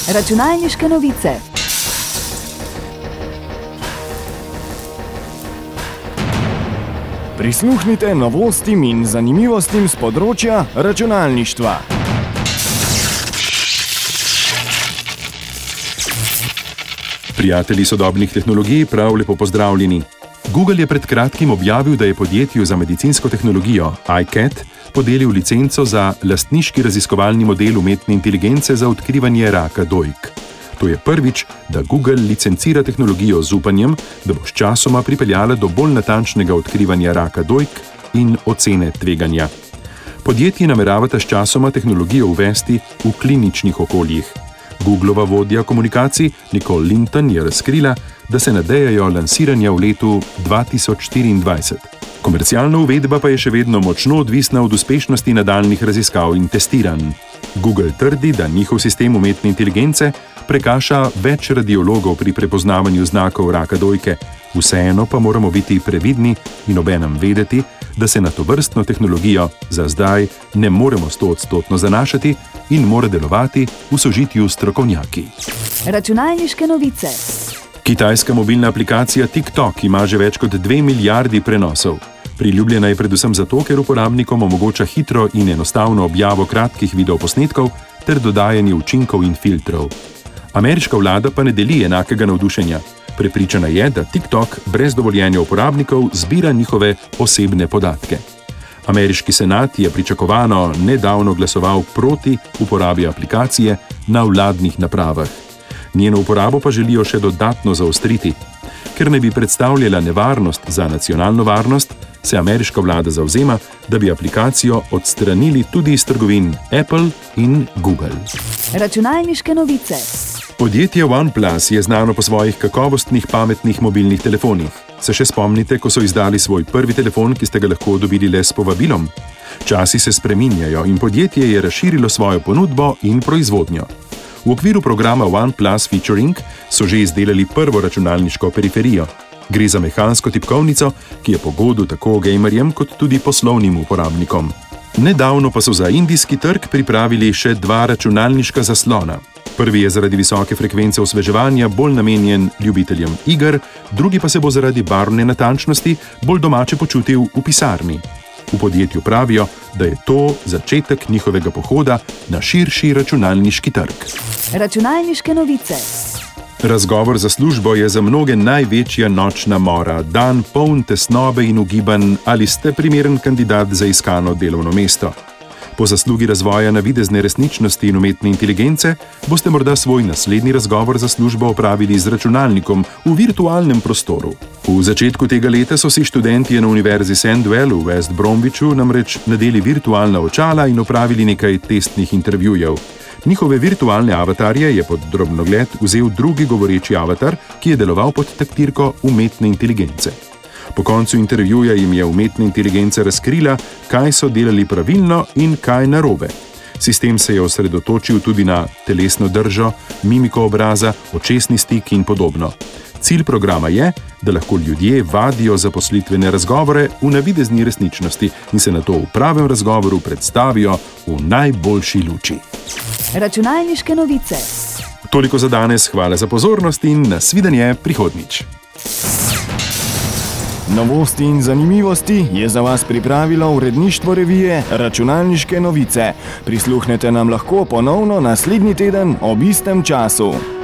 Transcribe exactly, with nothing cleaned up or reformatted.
Računalniške novice. Prisluhnite novostim in zanimivostim z področja računalništva. Prijatelji sodobnih tehnologij, prav lepo pozdravljeni. Google je pred kratkim objavil, da je podjetju za medicinsko tehnologijo i CAT podelil licenco za lastniški raziskovalni model umetne inteligence za odkrivanje raka dojk. To je prvič, da Google licencira tehnologijo z upanjem, da bo sčasoma pripeljala do bolj natančnega odkrivanja raka dojk in ocene tveganja. Podjetji nameravata sčasoma tehnologijo uvesti v kliničnih okoljih. Googleova vodja komunikacij Nicole Linton je razkrila, da se nadejajo lansiranja v letu dva tisoč štiriindvajset. Komercialna uvedba pa je še vedno močno odvisna od uspešnosti nadaljnjih raziskav in testiranj. Google trdi, da njihov sistem umetne inteligence prekaša več radiologov pri prepoznavanju znakov raka dojke, vseeno pa moramo biti previdni in obenem vedeti, da se na tovrstno tehnologijo za zdaj ne moremo stoodstotno zanašati in mora delovati v sožitju s strokovnjaki. Računalniške novice. Kitajska mobilna aplikacija TikTok ima že več kot dve milijardi prenosov. Priljubljena je predvsem zato, ker uporabnikom omogoča hitro in enostavno objavo kratkih videoposnetkov ter dodajanje učinkov in filtrov. Ameriška vlada pa ne deli enakega navdušenja. Prepričana je, da TikTok brez dovoljenja uporabnikov zbira njihove osebne podatke. Ameriški senat je pričakovano nedavno glasoval proti uporabi aplikacije na vladnih napravah. Njeno uporabo pa želijo še dodatno zaostriti. Ker ne bi predstavljala nevarnost za nacionalno varnost, se ameriška vlada zavzema, da bi aplikacijo odstranili tudi iz trgovin Apple in Google. Računalniške novice. Podjetje OnePlus je znano po svojih kakovostnih pametnih mobilnih telefonih. Se še spomnite, ko so izdali svoj prvi telefon, ki ste ga lahko dobili le s povabilom? Časi se spreminjajo in podjetje je razširilo svojo ponudbo in proizvodnjo. V okviru programa OnePlus Featuring so že izdelali prvo računalniško periferijo. Gre za mehansko tipkovnico, ki je po godu tako gamerjem kot tudi poslovnim uporabnikom. Nedavno pa so za indijski trg pripravili še dva računalniška zaslona. Prvi je zaradi visoke frekvence osveževanja bolj namenjen ljubiteljem iger, drugi pa se bo zaradi barvne natančnosti bolj domače počutil v pisarni. V podjetju pravijo, da je to začetek njihovega pohoda na širši računalniški trg. Računalniške novice. Razgovor za službo je za mnoge največja nočna mora, dan poln tesnobe in ugibanj, ali ste primeren kandidat za iskano delovno mesto. Po zaslugi razvoja navidezne resničnosti in umetne inteligence boste morda svoj naslednji razgovor za službo opravili z računalnikom v virtualnem prostoru. V začetku tega leta so si študentje na Univerzi Sandwell v West Bromwichu namreč nadeli virtualna očala in opravili nekaj testnih intervjujev. Njihove virtualne avatarje je pod drobnogled vzel drugi govoreči avatar, ki je deloval pod taktirko umetne inteligence. Po koncu intervjuja jim je umetna inteligenca razkrila, kaj so delali pravilno in kaj narobe. Sistem se je osredotočil tudi na telesno držo, mimiko obraza, očesni stik in podobno. Cilj programa je, da lahko ljudje vadijo zaposlitvene razgovore v navidezni resničnosti in se nato v pravem razgovoru predstavijo v najboljši luči. Računalniške novice. Toliko za danes, hvala za pozornost in nasvidenje prihodnjič. Novosti in zanimivosti je za vas pripravilo uredništvo revije Računalniške novice. Prisluhnete nam lahko ponovno naslednji teden ob istem času.